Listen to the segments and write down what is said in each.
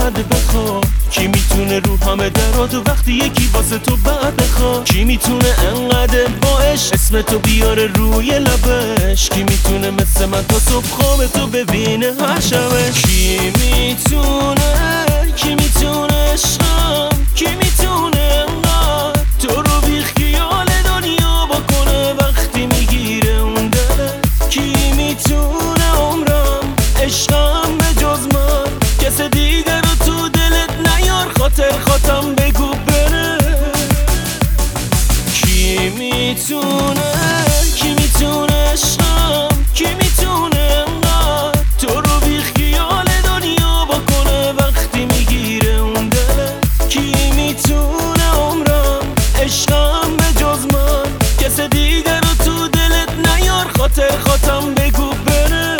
بعد بخواد؟ کی میتونه رو همه درات و وقتی یکی واسه تو بعد بخواد؟ کی میتونه انقدر باش اسم تو بیاره روی لبش؟ کی میتونه مثل من تا صبح خواب تو ببینه هر شبش؟ کی میتونه عشقم؟ کی میتونه انقدر تو رو بی خیال دنیا بکنه وقتی میگیره اون دلت؟ کی میتونه عمرم عشقم به جز من کس دیگر رو تو دلت نیار خاطرم بگو بره؟ کی میتونه عشقم؟ کی میتونه انقدر تو رو بی خیال دنیا بکنه وقتی میگیره اون دلت؟ کی میتونه عمرم عشقم به جز من کس دیگر رو تو دلت نیار خاطرم بگو بره؟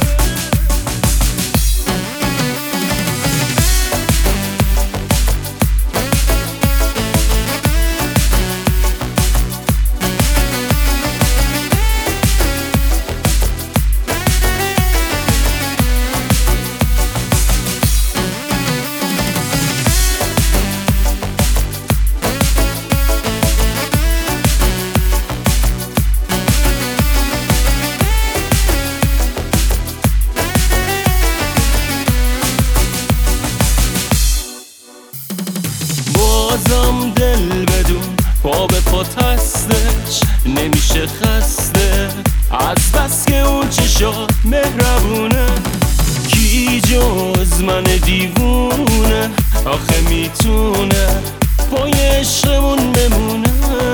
بازم دل بدون پا به پات هستش نمیشه خسته از بس که اون چشات مهربونه. کی جز من دیوونه آخه میتونه پای عشقمون بمونه؟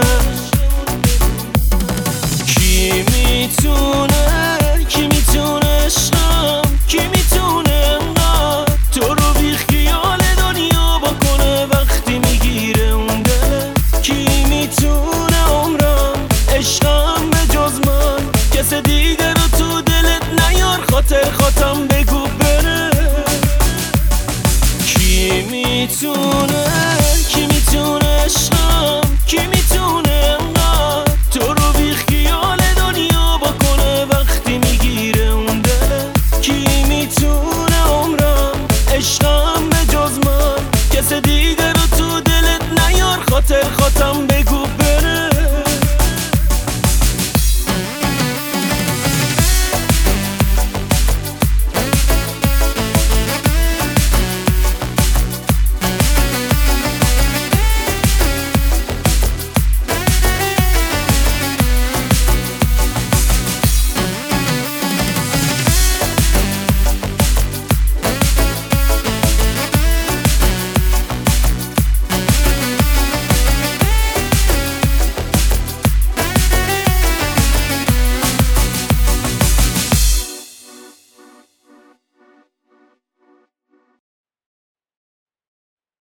کی میتونه عشقم؟ کی میتونه انقدر تو رو بی خیال دنیا بکنه وقتی میگیره اون دلت؟ کی میتونه عمرم عشقم به جز من کس دیگر رو تو دلت نیار خاطرم بگو بره؟ کی میتونه عشقم؟ کی میتونه انقدر تو رو بی خیال دنیا بکنه وقتی میگیره اون دلت؟ کی میتونه عمرم عشقم به جز من کس دیگر رو تو دلت نیار خاطرم